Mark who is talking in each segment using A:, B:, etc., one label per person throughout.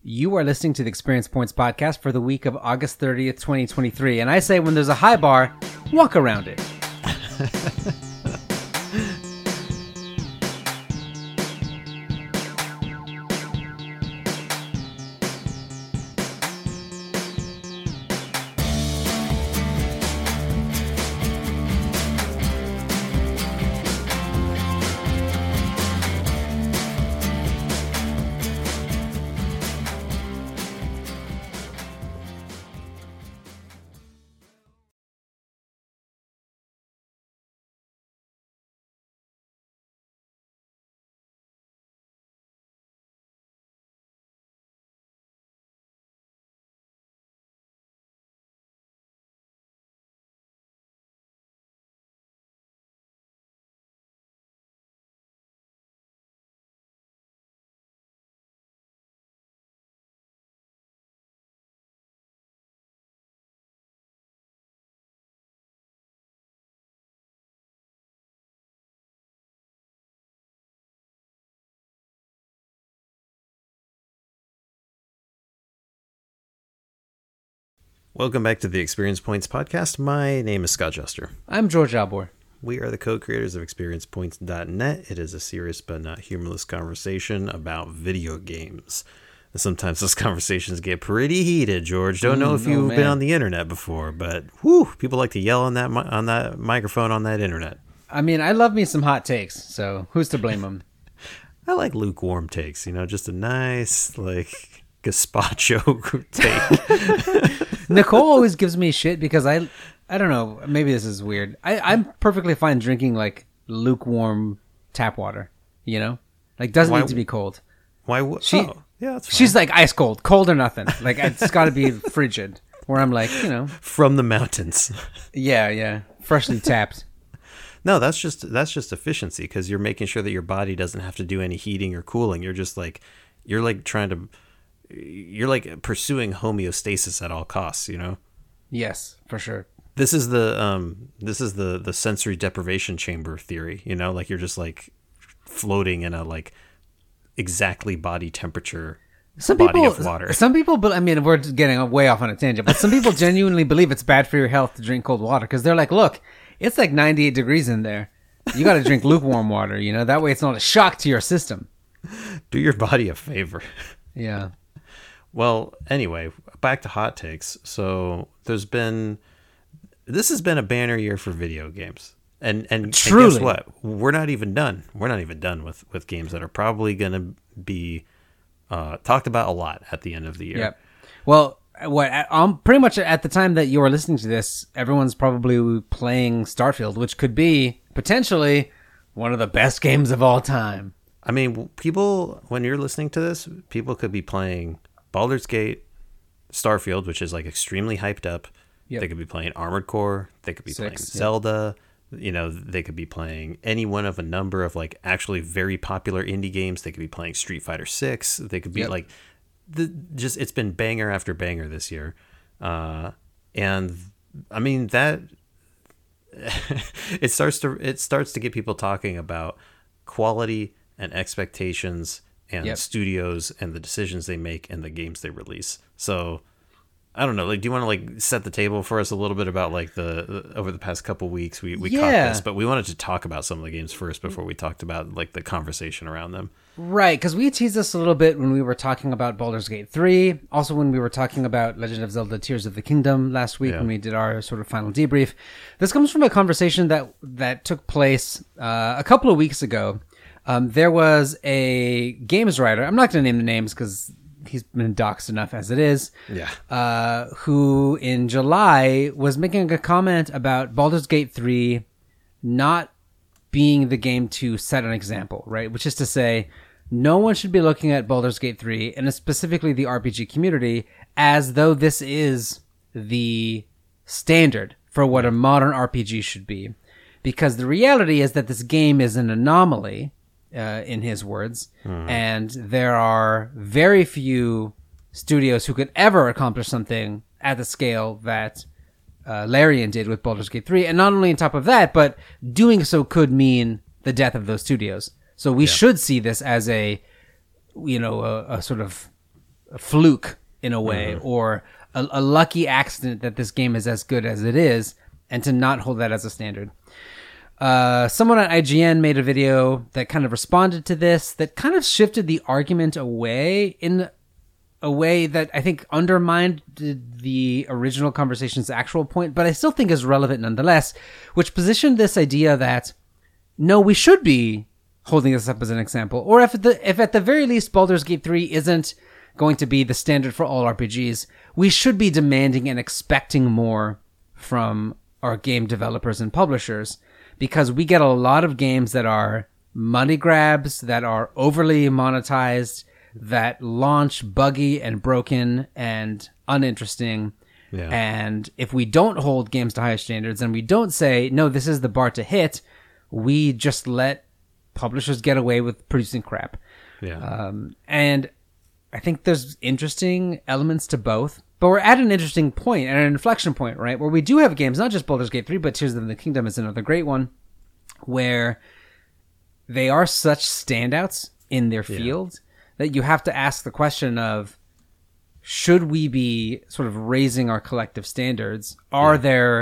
A: You are listening to the Experience Points podcast for the week of August 30th, 2023. And I say when there's a high bar, walk around it.
B: Welcome back to the Experience Points podcast. My name is Scott Juster.
A: I'm George Albor.
B: We are the co-creators of ExperiencePoints.net. It is a serious but not humorless conversation about video games. And sometimes those conversations get pretty heated, George. Don't know if you've been on the internet before, but whew, people like to yell on that microphone on that internet.
A: I mean, I love me some hot takes, so who's to blame them?
B: I like lukewarm takes, just a nice, gazpacho take.
A: Nicole always gives me shit because I don't know, maybe this is weird. I'm perfectly fine drinking lukewarm tap water, doesn't need to be cold.
B: Why? Yeah, that's fine.
A: She's like ice cold or nothing. It's got to be frigid. Where I'm
B: from the mountains.
A: Yeah, freshly tapped.
B: No, that's just efficiency because you're making sure that your body doesn't have to do any heating or cooling. You're just you're pursuing homeostasis at all costs,
A: Yes, for sure.
B: This is the sensory deprivation chamber theory, you're just floating in a exactly body temperature body of water.
A: Some people, but I mean, we're getting way off on a tangent, but some people genuinely believe it's bad for your health to drink cold water because they're like, look, it's 98 degrees in there. You got to drink lukewarm water, that way it's not a shock to your system.
B: Do your body a favor.
A: Yeah.
B: Well, anyway, back to hot takes. So this has been a banner year for video games. And
A: truly.
B: And guess what? We're not even done. We're not even done with games that are probably going to be talked about a lot at the end of the year.
A: Yep. Well, pretty much at the time that you are listening to this, everyone's probably playing Starfield, which could be potentially one of the best games of all time.
B: I mean, people, when you're listening to this, people could be playing Baldur's Gate, Starfield, which is extremely hyped up. Yep. They could be playing Armored Core. They could be playing Zelda. They could be playing any one of a number of actually very popular indie games. They could be playing Street Fighter 6. They could be it's been banger after banger this year. And I mean that it starts to get people talking about quality and expectations and studios and the decisions they make and the games they release. So I don't know. Do you want to set the table for us a little bit about the over the past couple weeks we caught this, but we wanted to talk about some of the games first before we talked about the conversation around them.
A: Right, because we teased this a little bit when we were talking about Baldur's Gate 3, also when we were talking about Legend of Zelda Tears of the Kingdom last week when we did our sort of final debrief. This comes from a conversation that took place a couple of weeks ago. There was a games writer, I'm not going to name the names because he's been doxxed enough as it is, who in July was making a comment about Baldur's Gate 3 not being the game to set an example, right? Which is to say, no one should be looking at Baldur's Gate 3, and specifically the RPG community, as though this is the standard for what a modern RPG should be. Because the reality is that this game is an anomaly, in his words, and there are very few studios who could ever accomplish something at the scale that Larian did with Baldur's Gate 3. And not only on top of that, but doing so could mean the death of those studios. So we should see this as a sort of a fluke in a way, or a lucky accident that this game is as good as it is, and to not hold that as a standard. Someone at IGN made a video that kind of responded to this, that kind of shifted the argument away in a way that I think undermined the original conversation's actual point, but I still think is relevant nonetheless, which positioned this idea that, no, we should be holding this up as an example, or if at the very least Baldur's Gate 3 isn't going to be the standard for all RPGs, we should be demanding and expecting more from our game developers and publishers, because we get a lot of games that are money grabs, that are overly monetized, that launch buggy and broken and uninteresting. Yeah. And if we don't hold games to higher standards and we don't say, no, this is the bar to hit, we just let publishers get away with producing crap.
B: Yeah.
A: And I think there's interesting elements to both, but we're at an interesting point, at an inflection point, right? Where we do have games, not just Baldur's Gate 3, but Tears of the Kingdom is another great one, where they are such standouts in their field that you have to ask the question of, should we be sort of raising our collective standards? Are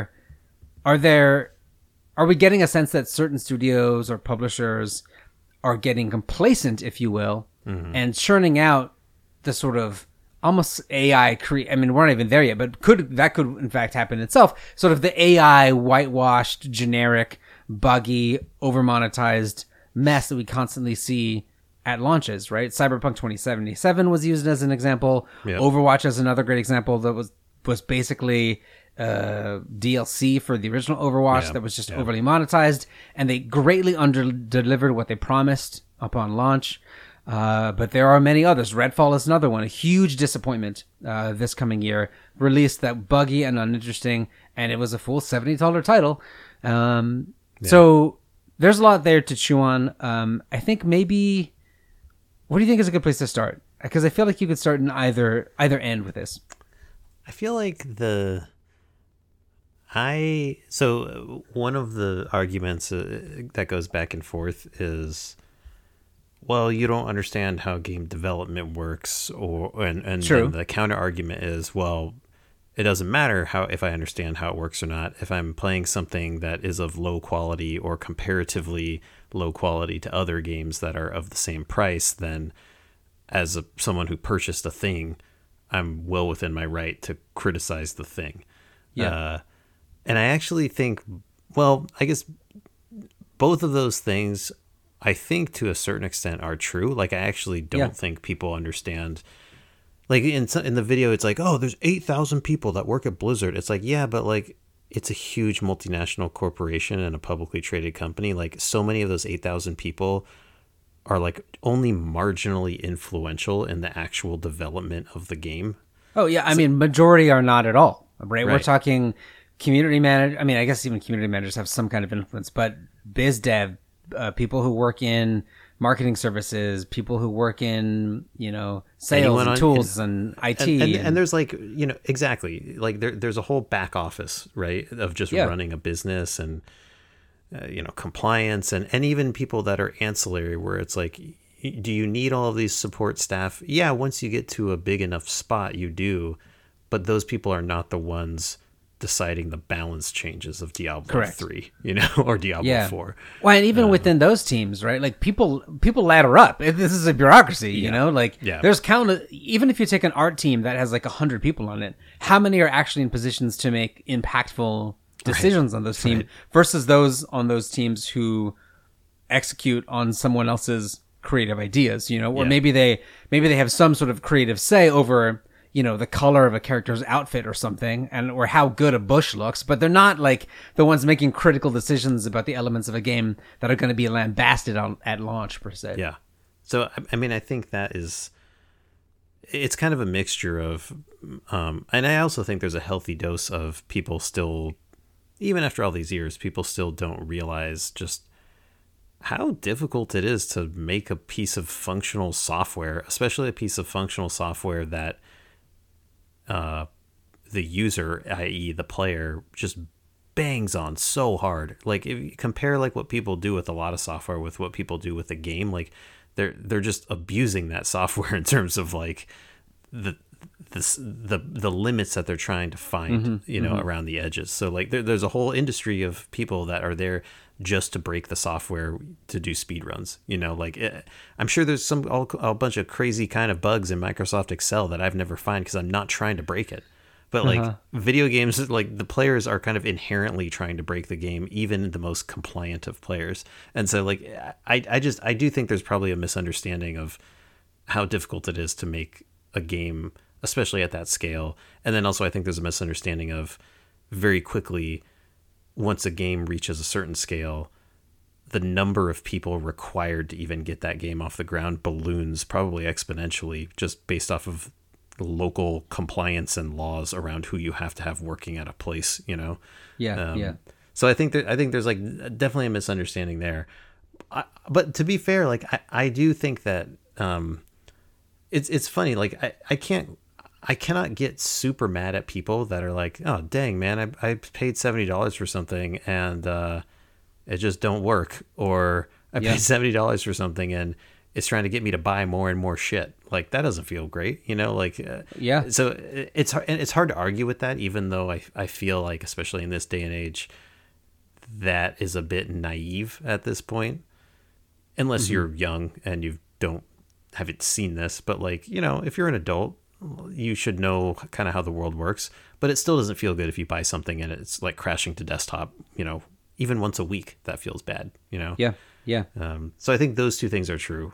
A: we getting a sense that certain studios or publishers are getting complacent, if you will, and churning out the sort of almost AI I mean, we're not even there yet, but that could in fact happen itself. Sort of the AI whitewashed, generic, buggy, over monetized mess that we constantly see at launches, right? Cyberpunk 2077 was used as an example. Yep. Overwatch is another great example that was basically DLC for the original Overwatch that was just overly monetized, and they greatly under-delivered what they promised upon launch. But there are many others. Redfall is another one, a huge disappointment this coming year. Released that buggy and uninteresting, and it was a full $70 title. So there's a lot there to chew on. I think maybe... What do you think is a good place to start? Because I feel like you could start in either end with this.
B: I feel like so one of the arguments that goes back and forth is, well, you don't understand how game development works, and then the counter argument is, well, it doesn't matter if I understand how it works or not. If I'm playing something that is of low quality or comparatively low quality to other games that are of the same price, then as someone who purchased a thing, I'm well within my right to criticize the thing. Yeah. And I actually think, well, I guess both of those things, I think to a certain extent are true. Like, I actually don't think people understand. Like in the video, it's like, oh, there's 8,000 people that work at Blizzard. It's like, yeah, but like, it's a huge multinational corporation and a publicly traded company. Like, so many of those 8,000 people are like only marginally influential in the actual development of the game.
A: Oh yeah, I mean, majority are not at all. Right? We're talking community manager. I mean, I guess even community managers have some kind of influence, but biz dev, people who work in marketing services, people who work in, sales and tools and IT.
B: And there's like, exactly. Like there's a whole back office, right, of just running a business and, compliance and even people that are ancillary, where it's like, do you need all of these support staff? Yeah, once you get to a big enough spot, you do. But those people are not the ones deciding the balance changes of Diablo 3, or Diablo 4.
A: Well, and even within those teams, right? Like people ladder up. This is a bureaucracy, there's countless. Even if you take an art team that has like 100 people on it, how many are actually in positions to make impactful decisions on those teams versus those on those teams who execute on someone else's creative ideas, or maybe they have some sort of creative say over the color of a character's outfit or something, or how good a bush looks, but they're not like the ones making critical decisions about the elements of a game that are going to be lambasted at launch per se.
B: Yeah. So, I mean, I think it's kind of a mixture of, and I also think there's a healthy dose of people still, even after all these years, people still don't realize just how difficult it is to make a piece of functional software, especially a piece of functional software that the user, i.e. the player, just bangs on so hard. Like, if you compare like what people do with a lot of software with what people do with a game, like they're just abusing that software in terms of like the limits that they're trying to find, around the edges. So like there's a whole industry of people that are there just to break the software to do speed runs. I'm sure there's a bunch of crazy kind of bugs in Microsoft Excel that I've never found because I'm not trying to break it. But like video games, like the players are kind of inherently trying to break the game, even the most compliant of players. And so like I do think there's probably a misunderstanding of how difficult it is to make a game, especially at that scale. And then also I think there's a misunderstanding of very quickly, once a game reaches a certain scale, the number of people required to even get that game off the ground balloons probably exponentially just based off of local compliance and laws around who you have to have working at a place,
A: Yeah.
B: So I think there's like definitely a misunderstanding there. But to be fair, like I do think that it's funny. Like I cannot get super mad at people that are like, oh, dang, man, I paid $70 for something and it just don't work. Or I paid $70 for something and it's trying to get me to buy more and more shit. Like, that doesn't feel great, So it's hard to argue with that, even though I feel like, especially in this day and age, that is a bit naive at this point. Unless you're young and you haven't seen this. But, like, if you're an adult, you should know kind of how the world works, but it still doesn't feel good if you buy something and it's like crashing to desktop, even once a week. That feels bad,
A: Yeah.
B: So I think those two things are true.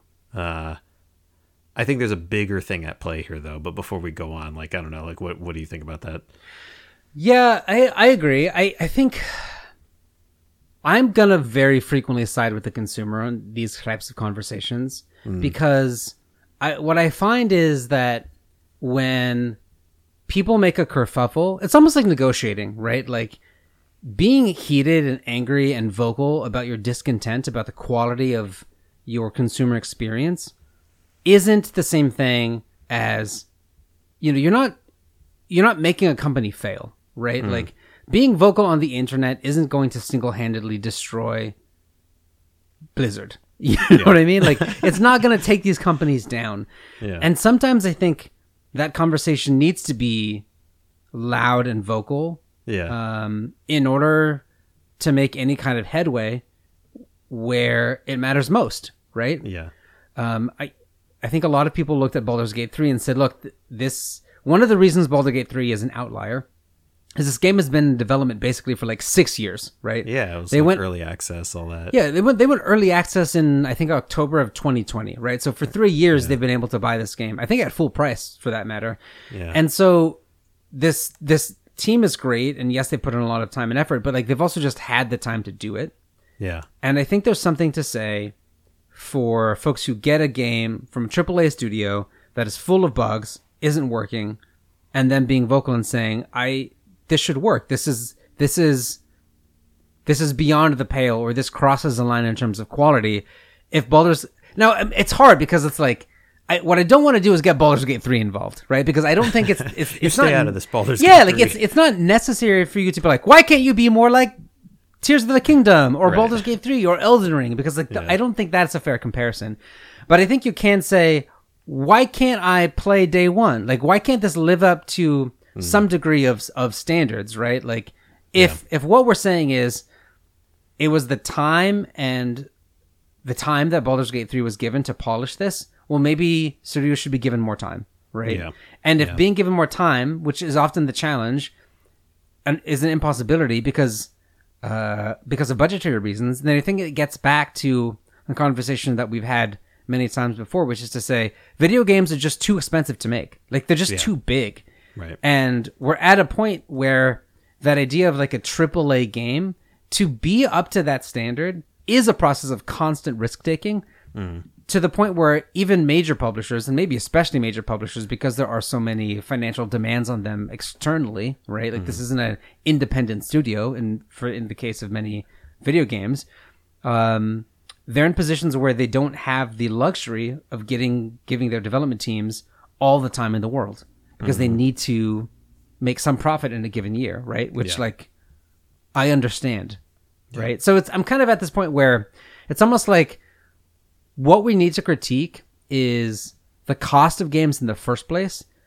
B: I think there's a bigger thing at play here though, but before we go on, like, I don't know, like what do you think about that?
A: Yeah, I agree. I think I'm gonna very frequently side with the consumer on these types of conversations because what I find is that when people make a kerfuffle, it's almost like negotiating, right? Like being heated and angry and vocal about your discontent about the quality of your consumer experience isn't the same thing as, you're not making a company fail, right? Like being vocal on the internet isn't going to single-handedly destroy Blizzard. You know what I mean? Like it's not going to take these companies down. Yeah. And sometimes I think that conversation needs to be loud and vocal in order to make any kind of headway where it matters most, right?
B: Yeah.
A: I think a lot of people looked at Baldur's Gate 3 and said, look, one of the reasons Baldur's Gate 3 is an outlier is this game has been in development basically for like 6 years, right?
B: Yeah, it was they went early access, all that.
A: Yeah, they went early access in, I think, October of 2020, right? So for 3 years, they've been able to buy this game. I think at full price, for that matter.
B: Yeah.
A: And so this team is great, and yes, they put in a lot of time and effort, but like they've also just had the time to do it.
B: Yeah.
A: And I think there's something to say for folks who get a game from a AAA studio that is full of bugs, isn't working, and then being vocal and saying, this should work. This is beyond the pale, or this crosses the line in terms of quality. If Baldur's... Now, it's hard because it's like, what I don't want to do is get Baldur's Gate 3 involved, right? Because I don't think it's
B: stay
A: not...
B: out of this Baldur's Gate 3.
A: Yeah, like it's not necessary for you to be like, why can't you be more like Tears of the Kingdom or Baldur's Gate 3 or Elden Ring? Because I don't think that's a fair comparison. But I think you can say, why can't I play day one? Like, why can't this live up to some degree of standards, right? Like, if what we're saying is it was the time that Baldur's Gate 3 was given to polish this, well, maybe studios should be given more time, right? Yeah. And if being given more time, which is often the challenge, is an impossibility because of budgetary reasons, then I think it gets back to a conversation that we've had many times before, which is to say video games are just too expensive to make. Like, they're just too big.
B: Right.
A: And we're at a point where that idea of like a AAA game, to be up to that standard, is a process of constant risk taking to the point where even major publishers, and maybe especially major publishers, because there are so many financial demands on them externally, right? Like this isn't an independent studio in the case of many video games. They're in positions where they don't have the luxury of giving their development teams all the time in the world, because they need to make some profit in a given year, right? Which like, I understand, right? So I'm kind of at this point where it's almost like what we need to critique is the cost of games in the first place,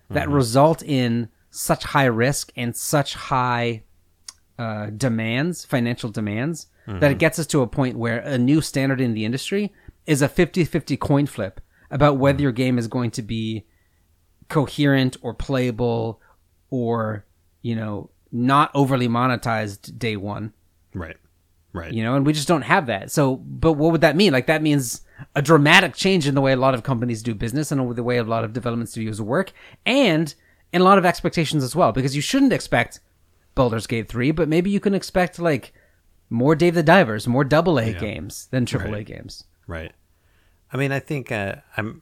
A: that result in such high risk and such high financial demands, that it gets us to a point where a new standard in the industry is a 50-50 coin flip about whether your game is going to be coherent or playable or, not overly monetized day one.
B: Right.
A: And we just don't have that. So, but what would that mean? Like, that means a dramatic change in the way a lot of companies do business and the way a lot of development studios work, and in a lot of expectations as well, because you shouldn't expect Baldur's Gate 3, but maybe you can expect like more Dave the Divers, more AA games than AAA games.
B: Right. I mean, I think I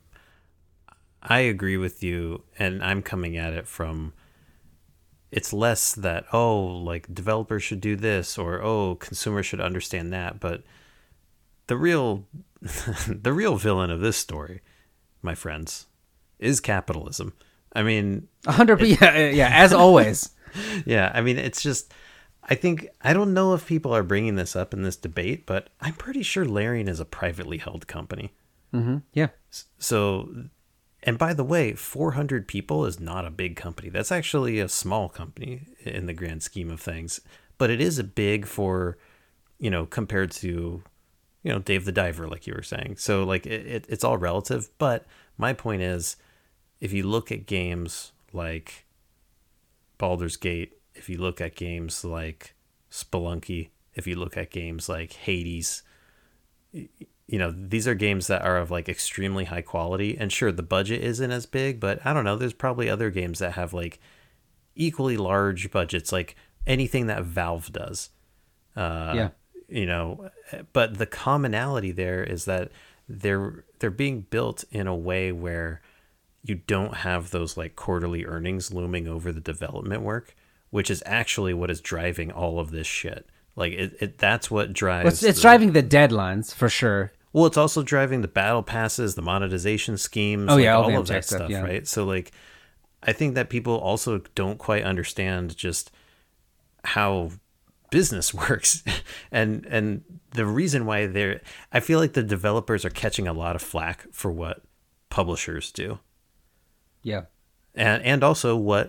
B: agree with you, and I'm coming at it from, it's less that, like developers should do this, or consumers should understand that, but the real villain of this story, my friends, is capitalism. I mean,
A: 100%. Yeah, as always.
B: Yeah, I mean, it's just, I don't know if people are bringing this up in this debate, but I'm pretty sure Larian is a privately held company.
A: Mm-hmm. Yeah.
B: So, and by the way, 400 people is not a big company. That's actually a small company in the grand scheme of things, but it is a big for, compared to, Dave the Diver, like you were saying. So like it's all relative, but my point is, if you look at games like Baldur's Gate, if you look at games like Spelunky, if you look at games like Hades, these are games that are of like extremely high quality, and sure, the budget isn't as big, but I don't know, there's probably other games that have like equally large budgets, like anything that Valve does. But the commonality there is that they're being built in a way where you don't have those like quarterly earnings looming over the development work, which is actually what is driving all of this shit. Like that's what drives.
A: It's driving the deadlines for sure.
B: Well, it's also driving the battle passes, the monetization schemes, all of that stuff, right? So like, I think that people also don't quite understand just how business works, and the reason why I feel like the developers are catching a lot of flack for what publishers do.
A: Yeah,
B: and also what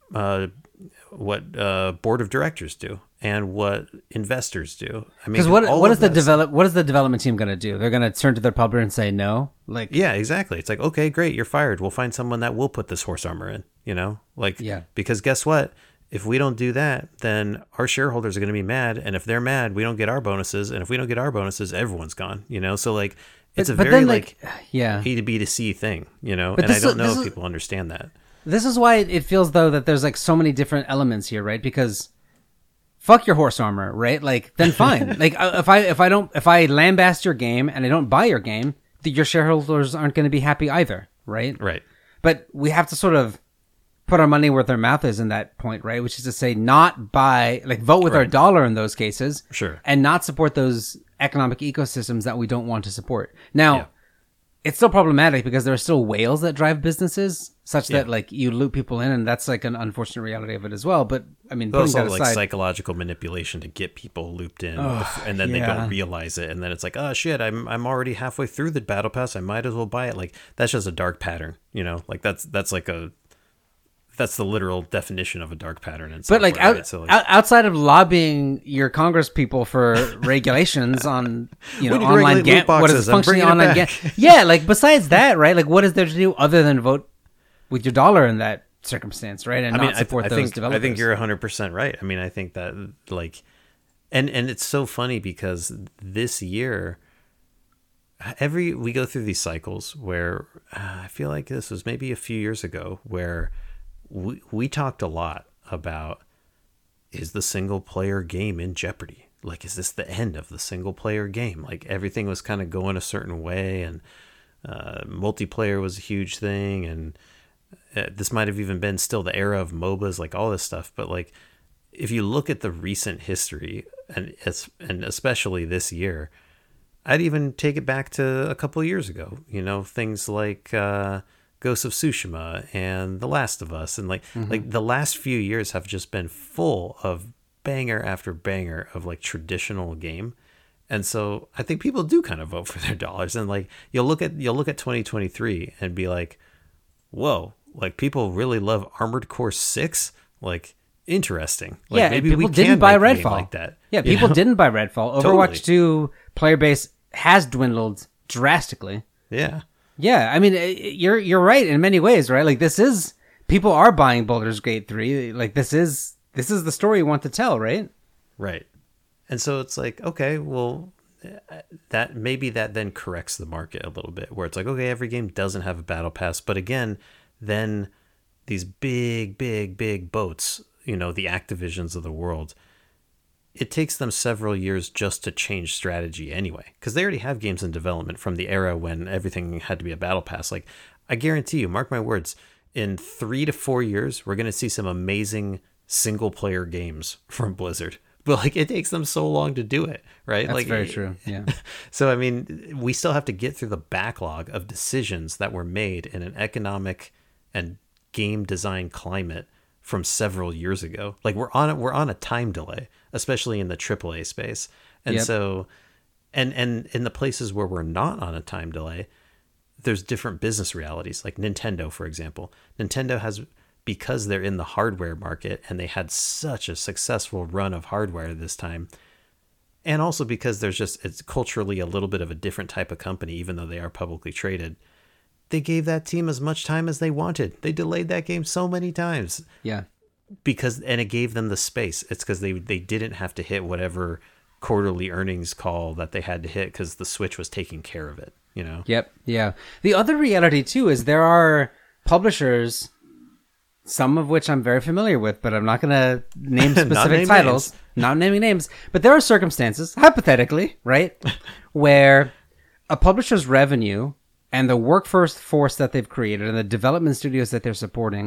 B: board of directors do and what investors do. I mean,
A: because what is the development team going to do? They're going to turn to their publisher and say no. Like,
B: yeah, exactly. It's like, okay, great, you're fired. We'll find someone that will put this horse armor in. Because guess what? If we don't do that, then our shareholders are going to be mad, and if they're mad, we don't get our bonuses, and if we don't get our bonuses, everyone's gone. So like. It's a very A to B to C thing, and I don't know if people understand that.
A: This is why it feels though that there's like so many different elements here, right? Because fuck your horse armor, right? Like then fine. Like if I lambast your game and I don't buy your game, your shareholders aren't going to be happy either, right?
B: Right.
A: But we have to sort of put our money where their mouth is in that point, right? Which is to say, not buy, like vote with our dollar in those cases,
B: sure,
A: and not support those economic ecosystems that we don't want to support. Now, it's still problematic because there are still whales that drive businesses, such that like you loop people in, and that's like an unfortunate reality of it as well. But I mean, putting that aside,
B: like psychological manipulation to get people looped in, and then they don't realize it, and then it's like, oh shit, I'm already halfway through the battle pass, I might as well buy it. Like that's just a dark pattern, like that's like that's the literal definition of a dark pattern.
A: But like, outside of lobbying your Congress people for regulations on, online game, what is functioning online game? Yeah. Like besides that, right? Like what is there to do other than vote with your dollar in that circumstance, right? And not support those developers.
B: I think you're 100% right. I mean, I think that like, and it's so funny because this year, we go through these cycles where I feel like this was maybe a few years ago where we talked a lot about, is the single player game in jeopardy? Like, is this the end of the single player game? Like everything was kind of going a certain way, and multiplayer was a huge thing. And this might have even been still the era of MOBAs, like all this stuff. But like, if you look at the recent history and especially this year, I'd even take it back to a couple of years ago, things like, Ghost of Tsushima and The Last of Us, and like the last few years have just been full of banger after banger of like traditional game. And so I think people do kind of vote for their dollars, and like you'll look at 2023 and be like, whoa, like people really love Armored Core 6. Like, interesting. Like,
A: yeah,
B: maybe
A: people
B: we
A: didn't
B: can
A: buy
B: make a game
A: Redfall
B: like that.
A: Yeah, people didn't buy Redfall. Overwatch 2 player base has dwindled drastically.
B: Yeah.
A: Yeah, I mean, you're right in many ways, right? Like, this is, people are buying Baldur's Gate 3. Like, this is the story you want to tell, right?
B: Right. And so it's like, okay, well, that maybe that then corrects the market a little bit, where it's like, okay, every game doesn't have a battle pass, but again, then these big boats, you know, the Activisions of the world, it takes them several years just to change strategy anyway, because they already have games in development from the era when everything had to be a battle pass. Like, I guarantee you, mark my words, in 3 to 4 years, we're going to see some amazing single player games from Blizzard. But like, it takes them so long to do it, right?
A: That's
B: like,
A: very true. Yeah.
B: So, I mean, we still have to get through the backlog of decisions that were made in an economic and game design climate from several years ago. Like, we're on a time delay, especially in the AAA space. And so, and in the places where we're not on a time delay, there's different business realities. Like Nintendo, for example. Nintendo has, because they're in the hardware market and they had such a successful run of hardware this time, and also because it's culturally a little bit of a different type of company, even though they are publicly traded, they gave that team as much time as they wanted. They delayed that game so many times.
A: Yeah.
B: And it gave them the space. It's because they didn't have to hit whatever quarterly earnings call that they had to hit, because the Switch was taking care of it, you know?
A: Yep. Yeah. The other reality too is there are publishers, some of which I'm very familiar with, but I'm not going to name specific titles, not naming names, but there are circumstances, hypothetically, right, where a publisher's revenue and the workforce that they've created and the development studios that they're supporting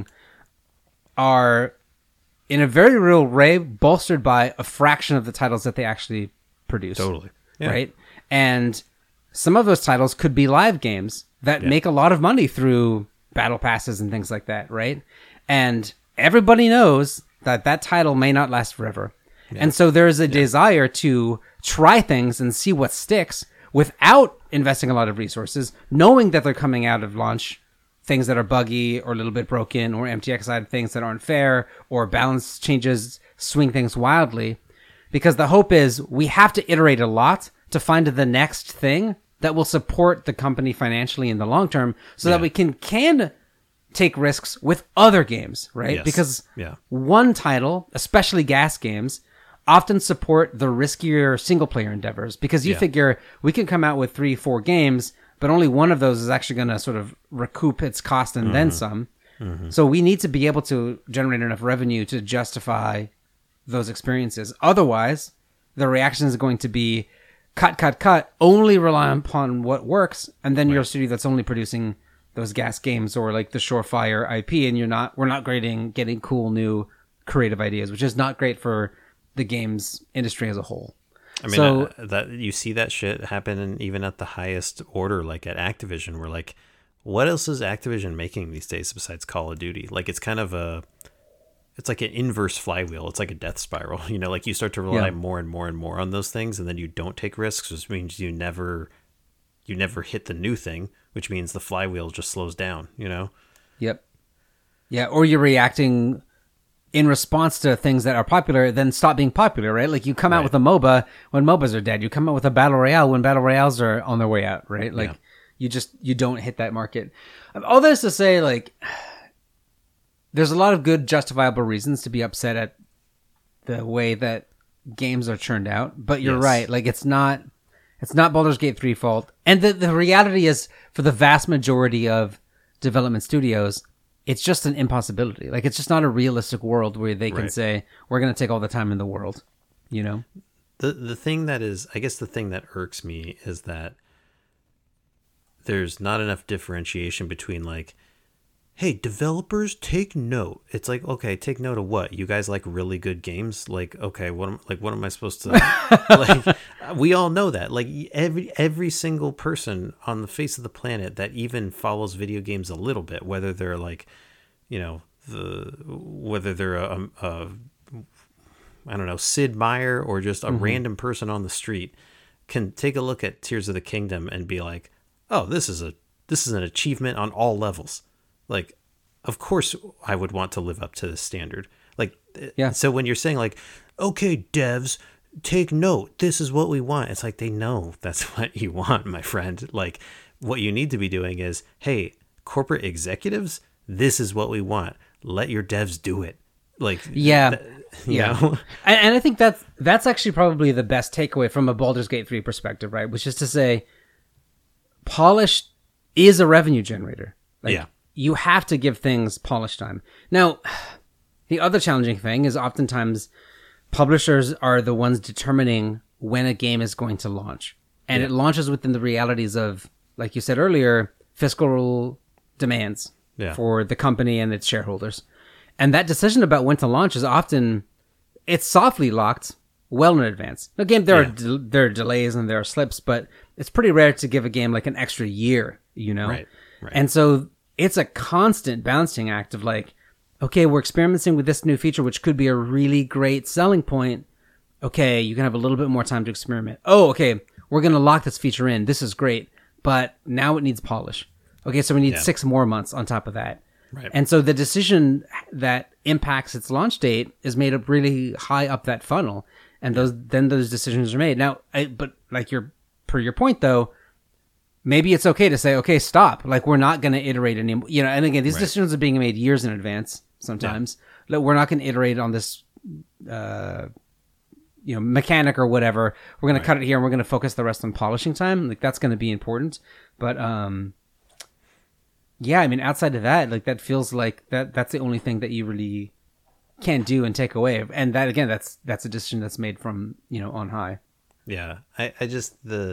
A: are in a very real way bolstered by a fraction of the titles that they actually produce.
B: Totally. Yeah.
A: Right? And some of those titles could be live games that make a lot of money through battle passes and things like that, right? And everybody knows that that title may not last forever. Yeah. And so there's a desire to try things and see what sticks without investing a lot of resources, knowing that they're coming out of launch things that are buggy or a little bit broken, or MTX-side things that aren't fair, or balance changes swing things wildly. Because the hope is we have to iterate a lot to find the next thing that will support the company financially in the long term, so that we can take risks with other games, right?
B: Yes.
A: Because one title, especially gas games, often support the riskier single-player endeavors, because you figure we can come out with 3-4 games, but only one of those is actually going to sort of recoup its cost and then some. Mm-hmm. So we need to be able to generate enough revenue to justify those experiences. Otherwise, the reaction is going to be cut, only rely upon what works, and then you're a studio that's only producing those gas games or like the Surefire IP, and we're not getting cool new creative ideas, which is not great for the games industry as a whole.
B: I mean, that you see that shit happen even at the highest order, like at Activision, where like, what else is Activision making these days besides Call of Duty? Like, it's kind of it's like an inverse flywheel. It's like a death spiral, you know, like you start to rely more and more and more on those things, and then you don't take risks, which means you never hit the new thing, which means the flywheel just slows down, you know?
A: Yep. Yeah. Or you're reacting in response to things that are popular, then stop being popular, right? Like you come out with a MOBA when MOBAs are dead. You come out with a battle royale when battle royales are on their way out, right? Like you don't hit that market. All this to say, like, there's a lot of good justifiable reasons to be upset at the way that games are churned out, but you're right. Like, it's not Baldur's Gate 3 fault. And the reality is, for the vast majority of development studios, it's just an impossibility. Like, it's just not a realistic world where they can say, we're going to take all the time in the world, you know?
B: The thing that is, I guess the thing that irks me is that there's not enough differentiation between, like, hey, developers, take note. It's like, okay, take note of what? You guys like really good games? Like, okay, what am I supposed to like? We all know that. Like, every single person on the face of the planet that even follows video games a little bit, whether they're like, you know, whether they're a I don't know, Sid Meier or just a random person on the street, can take a look at Tears of the Kingdom and be like, oh, this is an achievement on all levels. Like, of course I would want to live up to the standard. Like,
A: yeah.
B: So when you're saying like, okay, devs, take note, this is what we want. It's like, they know that's what you want, my friend. Like, what you need to be doing is, hey, corporate executives, this is what we want. Let your devs do it. Like,
A: yeah.
B: You know?
A: And I think that's actually probably the best takeaway from a Baldur's Gate 3 perspective, right? Which is to say, polish is a revenue generator. Like,
B: yeah.
A: You have to give things polish time. Now, the other challenging thing is oftentimes publishers are the ones determining when a game is going to launch. And it launches within the realities of, like you said earlier, fiscal demands for the company and its shareholders. And that decision about when to launch is often, it's softly locked well in advance. Again, there are delays and there are slips, but it's pretty rare to give a game like an extra year, you know?
B: Right.
A: And so it's a constant balancing act of like, okay, we're experimenting with this new feature, which could be a really great selling point. Okay, you can have a little bit more time to experiment. Oh, okay, we're going to lock this feature in. This is great, but now it needs polish. Okay, so we need 6 more months on top of that.
B: Right.
A: And so the decision that impacts its launch date is made up really high up that funnel, and those decisions are made. Now, but like per your point though, maybe it's okay to say, okay, stop. Like, we're not going to iterate anymore. You know, and again, these decisions are being made years in advance sometimes. Like, we're not going to iterate on this, mechanic or whatever. We're going to cut it here and we're going to focus the rest on polishing time. Like, that's going to be important. But, yeah, I mean, outside of that, like, that feels like that's the only thing that you really can't do and take away. And that, again, that's a decision that's made from, on high.
B: Yeah. I just,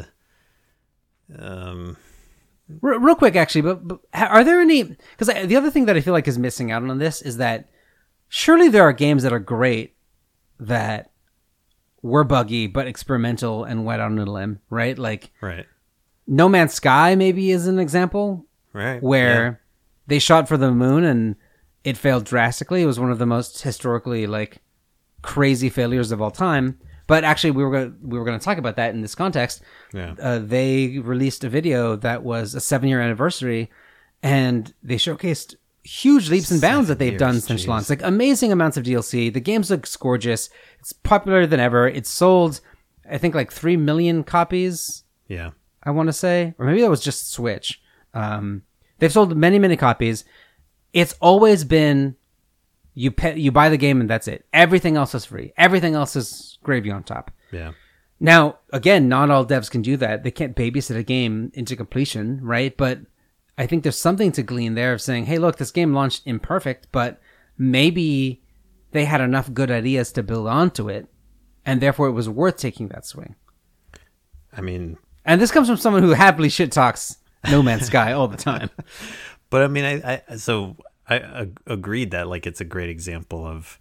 A: real quick, actually, but are there any, because the other thing that I feel like is missing out on this is that surely there are games that are great that were buggy, but experimental and went out on a limb, right? Like,
B: right.
A: No Man's Sky maybe is an example.
B: Right.
A: Where they shot for the moon and it failed drastically. It was one of the most historically like crazy failures of all time. But actually, we were going to talk about that in this context.
B: Yeah.
A: They released a video that was a 7-year anniversary, and they showcased huge leaps and bounds that they've done since launch. Like, amazing amounts of DLC. The game looks gorgeous. It's popular than ever. It's sold, I think, like 3 million copies.
B: Yeah.
A: I want to say, or maybe that was just Switch. They've sold many, many copies. It's always been you buy the game and that's it. Everything else is free. Everything else is gravy on top.
B: Yeah.
A: Now, again, not all devs can do that. They can't babysit a game into completion, right? But I think there's something to glean there of saying, hey, look, this game launched imperfect, but maybe they had enough good ideas to build onto it, and therefore it was worth taking that swing.
B: I mean...
A: And this comes from someone who happily shit talks No Man's Sky all the time.
B: But I mean, I agreed that like it's a great example of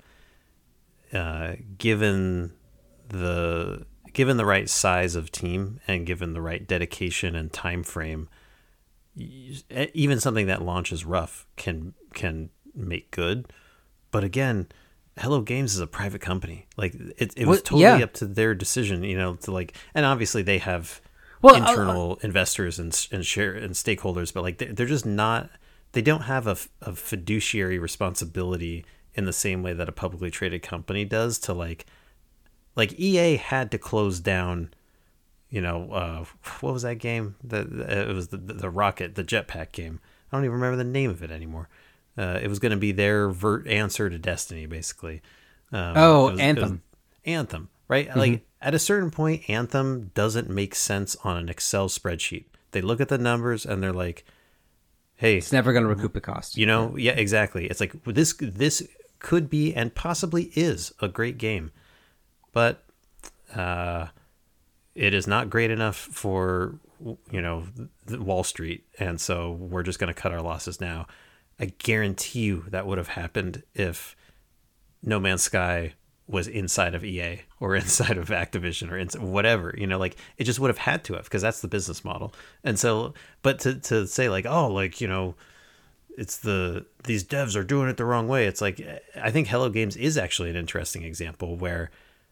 B: given the right size of team and given the right dedication and time frame, even something that launches rough can make good. But again, Hello Games is a private company. Like it was totally up to their decision, to like, and obviously they have internal investors and share and stakeholders, but like they're just not. They don't have a fiduciary responsibility in the same way that a publicly traded company does to like EA had to close down, what was that game? It was the rocket, the jetpack game. I don't even remember the name of it anymore. It was going to be their answer to Destiny, basically.
A: Anthem.
B: Anthem, right? Mm-hmm. Like at a certain point, Anthem doesn't make sense on an Excel spreadsheet. They look at the numbers and they're like, hey,
A: it's never going to recoup the cost.
B: Yeah, exactly. It's like this could be and possibly is a great game, but it is not great enough for Wall Street, and so we're just going to cut our losses now. I guarantee you that would have happened if No Man's Sky was inside of EA or inside of Activision or whatever, like it just would have had to have, because that's the business model. And so, but to say like, oh, like, it's these devs are doing it the wrong way. It's like, I think Hello Games is actually an interesting example where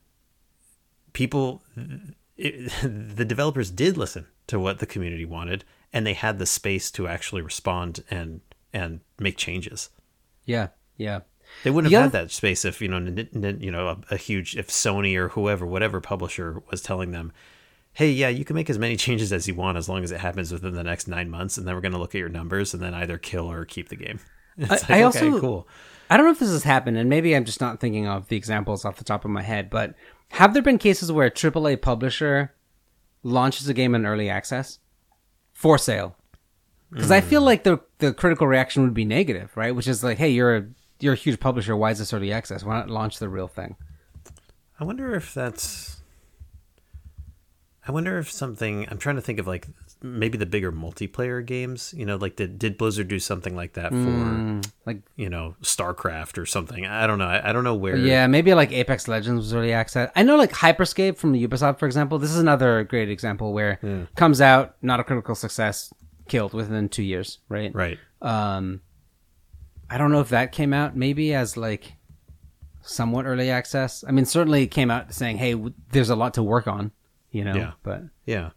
B: the developers did listen to what the community wanted, and they had the space to actually respond and make changes.
A: Yeah, yeah.
B: They wouldn't have had that space if, a huge, if Sony or whatever publisher was telling them, hey, yeah, you can make as many changes as you want as long as it happens within the next 9 months, and then we're going to look at your numbers and then either kill or keep the game.
A: I also, cool. I don't know if this has happened, and maybe I'm just not thinking of the examples off the top of my head, but have there been cases where a AAA publisher launches a game in early access for sale? Because I feel like the critical reaction would be negative, right? Which is like, hey, you're a huge publisher. Why is this early access? Why not launch the real thing?
B: I wonder if something, I'm trying to think of like maybe the bigger multiplayer games, like did Blizzard do something like that for like, StarCraft or something? I don't know. I don't know where.
A: Yeah, maybe like Apex Legends was early access. I know like Hyperscape from the Ubisoft, for example. This is another great example where comes out, not a critical success, killed within 2 years, right?
B: Right.
A: I don't know if that came out maybe as like somewhat early access. I mean, certainly it came out saying, hey, there's a lot to work on,
B: Yeah.
A: But
B: yeah,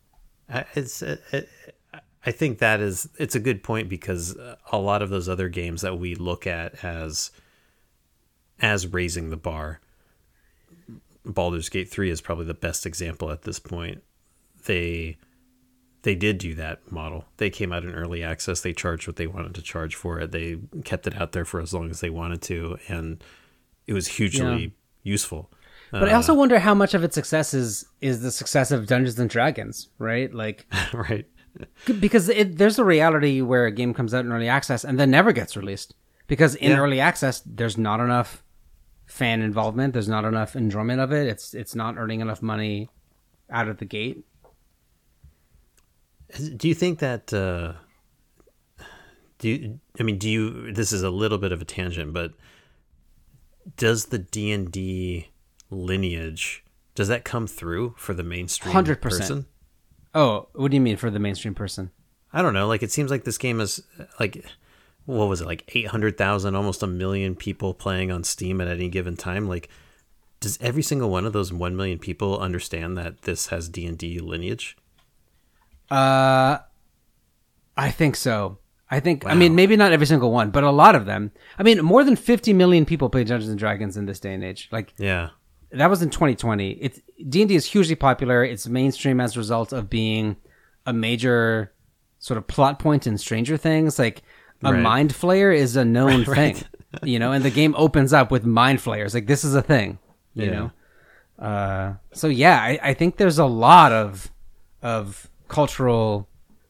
B: I think it's a good point, because a lot of those other games that we look at as raising the bar, Baldur's Gate 3 is probably the best example at this point. They did do that model. They came out in early access. They charged what they wanted to charge for it. They kept it out there for as long as they wanted to, and it was hugely useful.
A: But I also wonder how much of its success is the success of Dungeons and Dragons, right? Like,
B: right.
A: Because there's a reality where a game comes out in early access and then never gets released. Because in early access, there's not enough fan involvement. There's not enough enjoyment of it. It's not earning enough money out of the gate.
B: Do you think that? This is a little bit of a tangent, but does the D&D lineage, does that come through for the mainstream
A: 100%.
B: person?
A: Oh, what do you mean for the mainstream person?
B: I don't know. Like, it seems like this game is like, what was it, like 800,000, almost 1 million people playing on Steam at any given time. Like, does every single one of those 1 million people understand that this has D&D lineage?
A: I think so. I think, wow. I mean, maybe not every single one, but a lot of them. I mean, more than 50 million people play Dungeons and Dragons in this day and age. Like,
B: yeah,
A: that was in 2020. D&D is hugely popular. It's mainstream as a result of being a major sort of plot point in Stranger Things. Like, a mind flayer is a known thing, and the game opens up with mind flayers. Like, this is a thing, you know? So yeah, I think there's a lot of cultural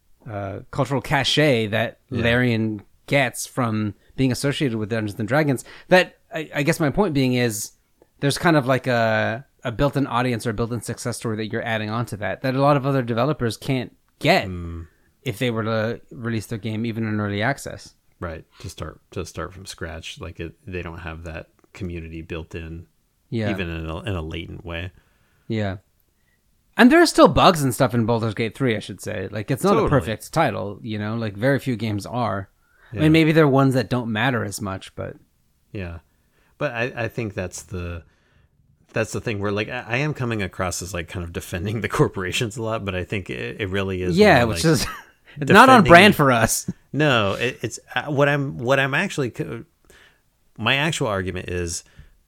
A: cachet that Larian gets from being associated with Dungeons and Dragons. That I guess my point being is there's kind of like a built-in audience or a built-in success story that you're adding onto that a lot of other developers can't get if they were to release their game even in early access.
B: Right. To start from scratch. Like, they don't have that community built in, even in a latent way.
A: Yeah. And there are still bugs and stuff in Baldur's Gate 3, I should say. Like, it's not a perfect title, like very few games are. Yeah. I mean, maybe there are ones that don't matter as much, but...
B: Yeah. But I think that's the thing where, like, I am coming across as, like, kind of defending the corporations a lot, but I think it really is.
A: Yeah, which is... It's not on brand for us.
B: No, it's... What I'm actually... My actual argument is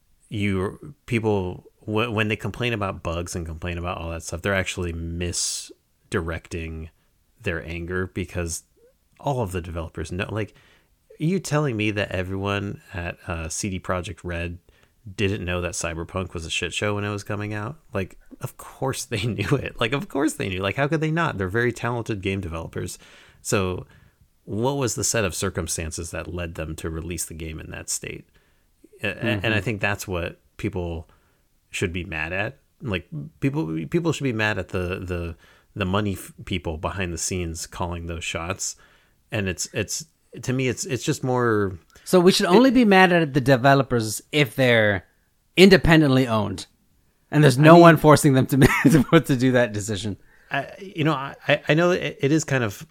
B: people... When they complain about bugs and complain about all that stuff, they're actually misdirecting their anger, because all of the developers know. Like, are you telling me that everyone at CD Projekt Red didn't know that Cyberpunk was a shit show when it was coming out? Like, of course they knew it. Like, of course they knew. Like, how could they not? They're very talented game developers. So what was the set of circumstances that led them to release the game in that state? And I think that's what people should be mad at. Like, people should be mad at the money people behind the scenes calling those shots. And it's to me it's just more.
A: So we should only be mad at the developers if they're independently owned, and there's no one forcing them to do that decision.
B: I know it is kind of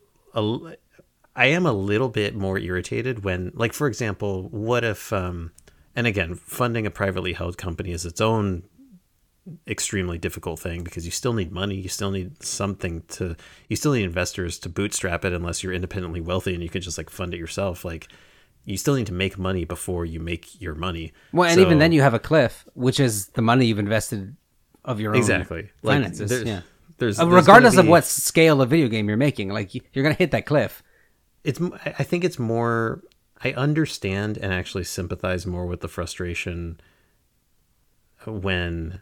B: I am a little bit more irritated when, like, for example, what if and again, funding a privately held company is its own extremely difficult thing, because you still need money, you still need you still need investors to bootstrap it, unless you're independently wealthy and you can just, like, fund it yourself. Like, you still need to make money before you make your money.
A: Well, and even then you have a cliff, which is the money you've invested of your own finances.
B: There's
A: regardless of what scale of video game you're making, like you're going to hit that cliff.
B: I think it's more, I understand and actually sympathize more with the frustration when,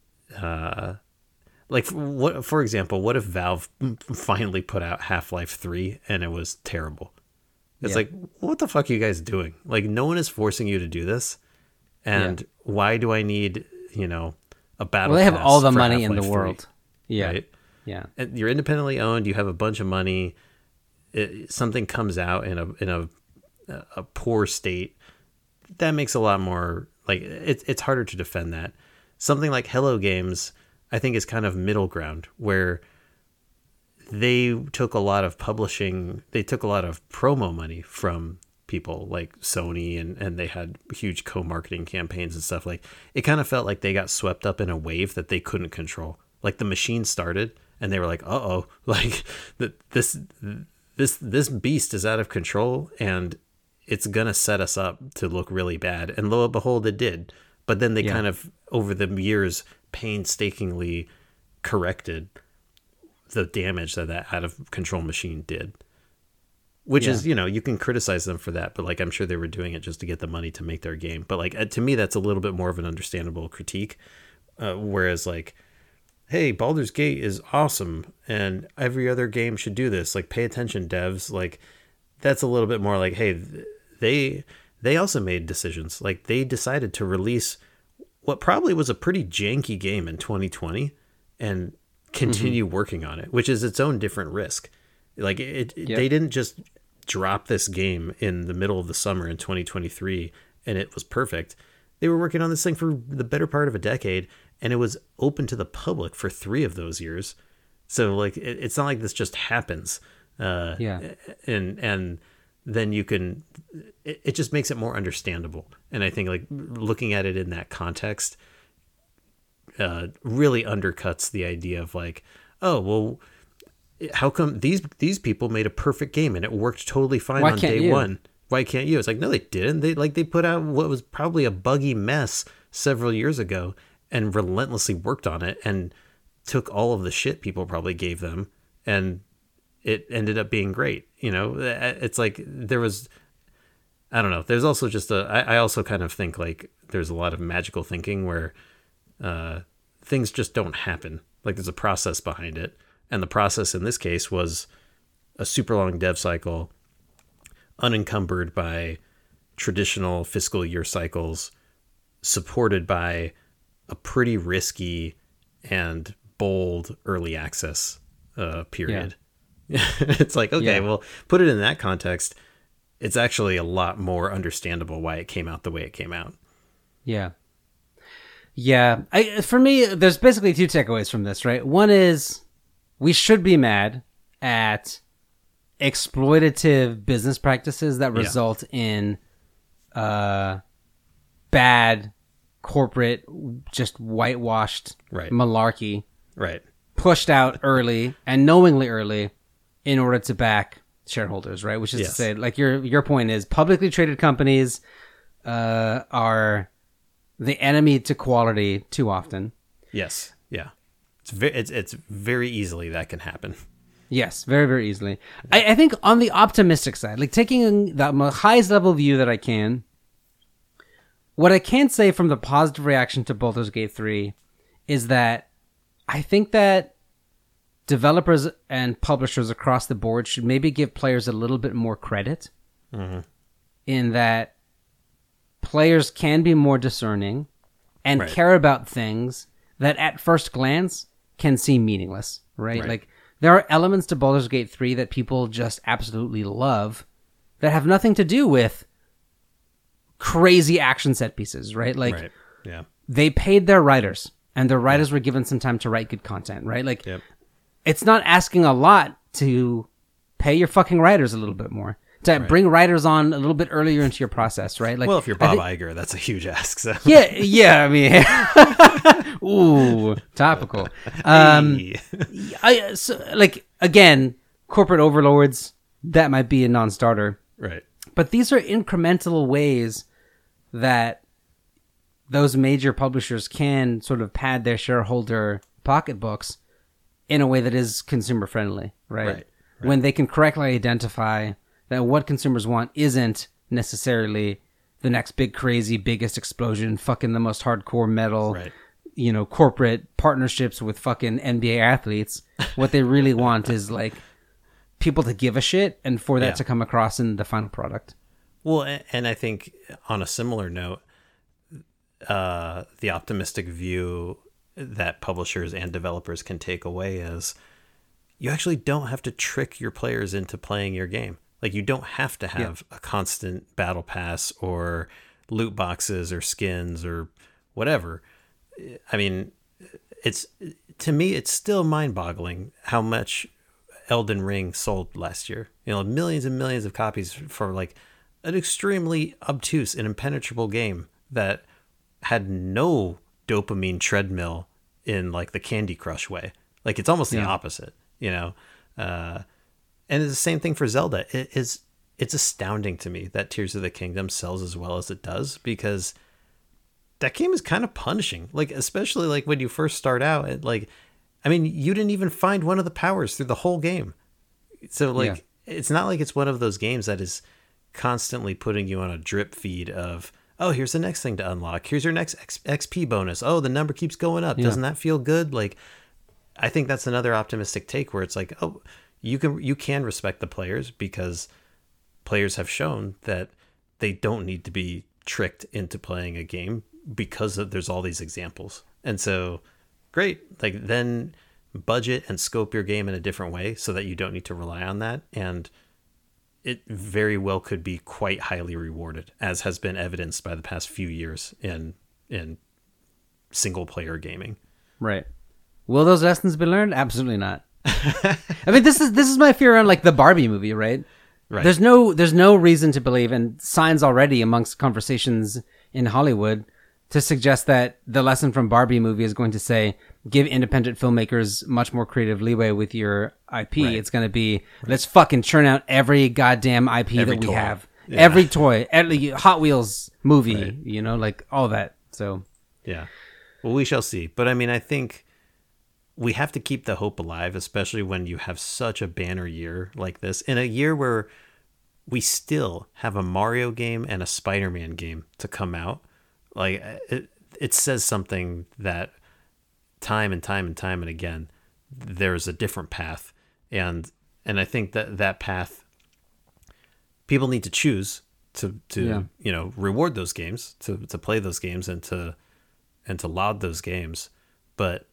B: like, for example, what if Valve finally put out Half-Life 3 and it was terrible? It's like, what the fuck are you guys doing? Like, no one is forcing you to do this. And why do I need, a battle?
A: Well, they have all the money in the world.
B: 3,
A: yeah.
B: Right?
A: Yeah.
B: And you're independently owned. You have a bunch of money. Something comes out in a poor state. That makes a lot more, like, it's harder to defend that. Something like Hello Games, I think, is kind of middle ground, where they took a lot of promo money from people like Sony, and they had huge co-marketing campaigns and stuff. Like, it kind of felt like they got swept up in a wave that they couldn't control. Like, the machine started and they were like, uh-oh, like this beast is out of control and it's going to set us up to look really bad. And lo and behold, it did. But then they kind of, over the years, painstakingly corrected the damage that out of control machine did, which is, you can criticize them for that, but like, I'm sure they were doing it just to get the money to make their game. But like, to me, that's a little bit more of an understandable critique. Whereas like, hey, Baldur's Gate is awesome and every other game should do this. Like, pay attention, devs. Like, that's a little bit more like, hey, they also made decisions. Like, they decided to release what probably was a pretty janky game in 2020 and continue working on it, which is its own different risk. Like, they didn't just drop this game in the middle of the summer in 2023 and it was perfect. They were working on this thing for the better part of a decade, and it was open to the public for 3 of those years. So like, it's not like this just happens. And then you can, it just makes it more understandable. And I think, like, looking at it in that context really undercuts the idea of like, oh, well, how come these people made a perfect game and it worked totally fine on day one? Why can't you? It's like, no, they didn't. They put out what was probably a buggy mess several years ago and relentlessly worked on it and took all of the shit people probably gave them, and it ended up being great. It's like, there was, I don't know. There's also just I also kind of think like there's a lot of magical thinking where things just don't happen. Like, there's a process behind it. And the process in this case was a super long dev cycle, unencumbered by traditional fiscal year cycles, supported by a pretty risky and bold early access period. It's like, okay, well, put it in that context. It's actually a lot more understandable why it came out the way it came out.
A: Yeah. For me, there's basically 2 takeaways from this, right? One is, we should be mad at exploitative business practices that result in bad corporate, just whitewashed malarkey, pushed out early and knowingly early in order to back shareholders, right? Which is to say, like, your point is, publicly traded companies are the enemy to quality too often.
B: Yes. Yeah. It's very easily that can happen.
A: Yes, very, very easily. I think on the optimistic side, like, taking the highest level view that I can, what I can say from the positive reaction to Baldur's Gate 3 is that I think that developers and publishers across the board should maybe give players a little bit more credit, in that players can be more discerning and care about things that at first glance can seem meaningless, right? Like, there are elements to Baldur's Gate 3 that people just absolutely love that have nothing to do with crazy action set pieces, right? Like, they paid their writers, and their writers were given some time to write good content, right? Like, it's not asking a lot to pay your fucking writers a little bit more, to bring writers on a little bit earlier into your process, right? Like,
B: well, if you're Bob Iger, that's a huge ask. So.
A: I mean, ooh, topical. So, like, again, corporate overlords, that might be a non-starter,
B: right?
A: But these are incremental ways that those major publishers can sort of pad their shareholder pocketbooks in a way that is consumer friendly, right? When they can correctly identify that what consumers want isn't necessarily the next big crazy biggest explosion, fucking the most hardcore metal, corporate partnerships with fucking NBA athletes. What they really want is like people to give a shit and for that to come across in the final product.
B: Well, and I think on a similar note, the optimistic view that publishers and developers can take away is you actually don't have to trick your players into playing your game. Like, you don't have to have a constant battle pass or loot boxes or skins or whatever. I mean, to me, it's still mind-boggling how much Elden Ring sold last year. Millions and millions of copies for like an extremely obtuse and impenetrable game that had no dopamine treadmill in like the Candy Crush way. Like, it's almost the opposite, and it's the same thing for Zelda. It's astounding to me that Tears of the Kingdom sells as well as it does, because that game is kind of punishing. Like, especially like when you first start out, you didn't even find one of the powers through the whole game. So it's not like it's one of those games that is constantly putting you on a drip feed of, oh, here's the next thing to unlock. Here's your next XP bonus. Oh, the number keeps going up. Doesn't that feel good? Like, I think that's another optimistic take where it's like, oh, you can respect the players, because players have shown that they don't need to be tricked into playing a game because there's all these examples. And so, great. Like, then budget and scope your game in a different way so that you don't need to rely on that. And it very well could be quite highly rewarded, as has been evidenced by the past few years in single player gaming.
A: Right. Will those lessons be learned? Absolutely not. I mean, this is my fear on like the Barbie movie, right?
B: Right.
A: There's no reason to believe, and signs already amongst conversations in Hollywood to suggest that the lesson from Barbie movie is going to say, give independent filmmakers much more creative leeway with your IP. Right. It's going to be, let's fucking churn out every goddamn IP that we have. Yeah. Every toy, every Hot Wheels movie, like all that. So,
B: yeah. Well, we shall see. But I mean, I think we have to keep the hope alive, especially when you have such a banner year like this, in a year where we still have a Mario game and a Spider-Man game to come out. Like, it says something that time and time and time and again, there's a different path. And I think that path, people need to choose to reward those games, to play those games and to laud those games. But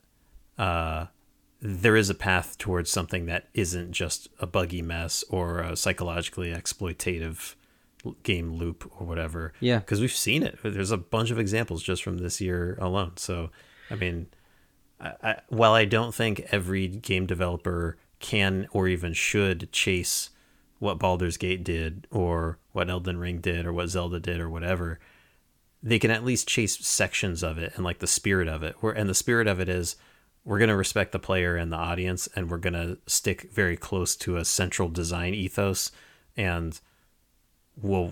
B: there is a path towards something that isn't just a buggy mess or a psychologically exploitative game loop or whatever.
A: Yeah.
B: Because we've seen it. There's a bunch of examples just from this year alone. So, I mean, while I don't think every game developer can or even should chase what Baldur's Gate did or what Elden Ring did or what Zelda did or whatever, they can at least chase sections of it and like the spirit of it. And the spirit of it is, we're going to respect the player and the audience, and we're going to stick very close to a central design ethos, and we'll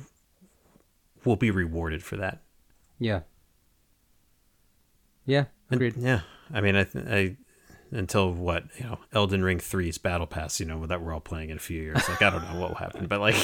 B: be rewarded for that.
A: Yeah. Yeah. Agreed.
B: Yeah. I mean, I until what, Elden Ring 3's Battle Pass, that we're all playing in a few years. Like, I don't know what will happen, but like,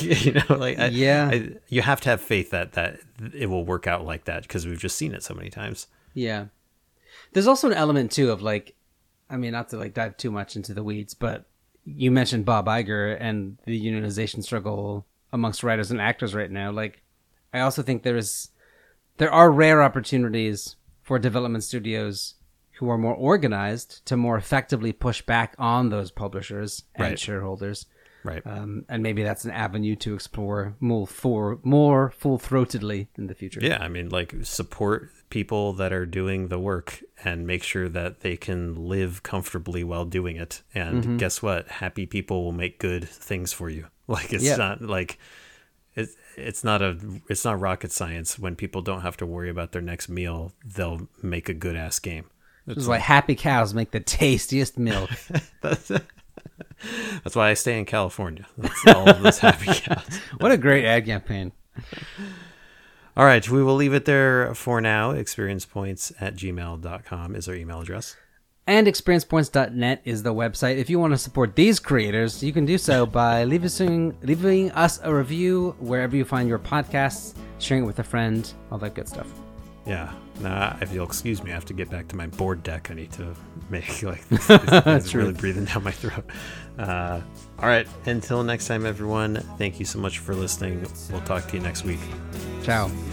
B: you have to have faith that it will work out like that, because we've just seen it so many times.
A: Yeah. There's also an element too of like, I mean, not to like dive too much into the weeds, but you mentioned Bob Iger and the unionization struggle amongst writers and actors right now. Like, I also think there are rare opportunities for development studios who are more organized to more effectively push back on those publishers and shareholders.
B: Right.
A: And maybe that's an avenue to explore more full-throatedly in the future.
B: Yeah, I mean, like, support people that are doing the work and make sure that they can live comfortably while doing it. And guess what? Happy people will make good things for you. Like, it's not like it's not rocket science. When people don't have to worry about their next meal, they'll make a good ass game.
A: It's like happy cows make the tastiest milk.
B: That's why I stay in California. That's all of those happy cows.
A: What a great ad campaign.
B: All right, we will leave it there for now. experiencepoints@gmail.com is our email address.
A: And experiencepoints.net is the website. If you want to support these creators, you can do so by leaving us a review wherever you find your podcasts, sharing it with a friend, all that good stuff.
B: Yeah. Now, if you'll excuse me, I have to get back to my board deck. I need to make it's really breathing down my throat. All right. Until next time, everyone. Thank you so much for listening. We'll talk to you next week.
A: Ciao.